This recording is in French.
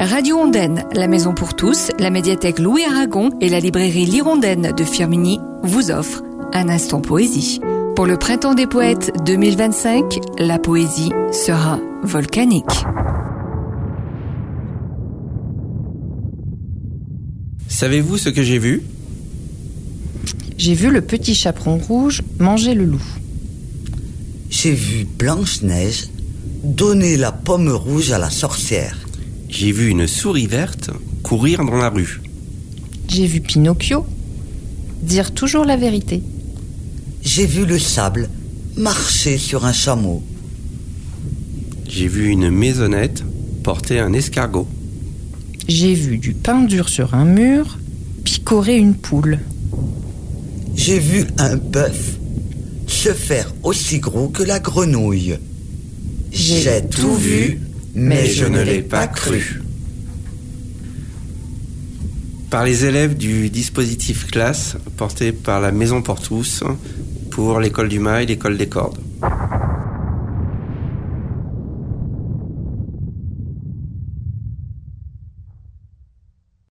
Radio Ondaine, la maison pour tous, la médiathèque Louis Aragon et la librairie L'Hirondelle de Firminy vous offrent un instant poésie. Pour le printemps des poètes 2025, la poésie sera volcanique. Savez-vous ce que j'ai vu ? J'ai vu le petit chaperon rouge manger le loup. J'ai vu Blanche-Neige donner la pomme rouge à la sorcière. J'ai vu une souris verte courir dans la rue. J'ai vu Pinocchio dire toujours la vérité. J'ai vu le sable marcher sur un chameau. J'ai vu une maisonnette porter un escargot. J'ai vu du pain dur sur un mur picorer une poule. J'ai vu un bœuf se faire aussi gros que la grenouille. J'ai tout vu, mais je ne l'ai pas cru. Par les élèves du dispositif classe porté par la Maison pour tous pour l'école du Mail, l'école des cordes.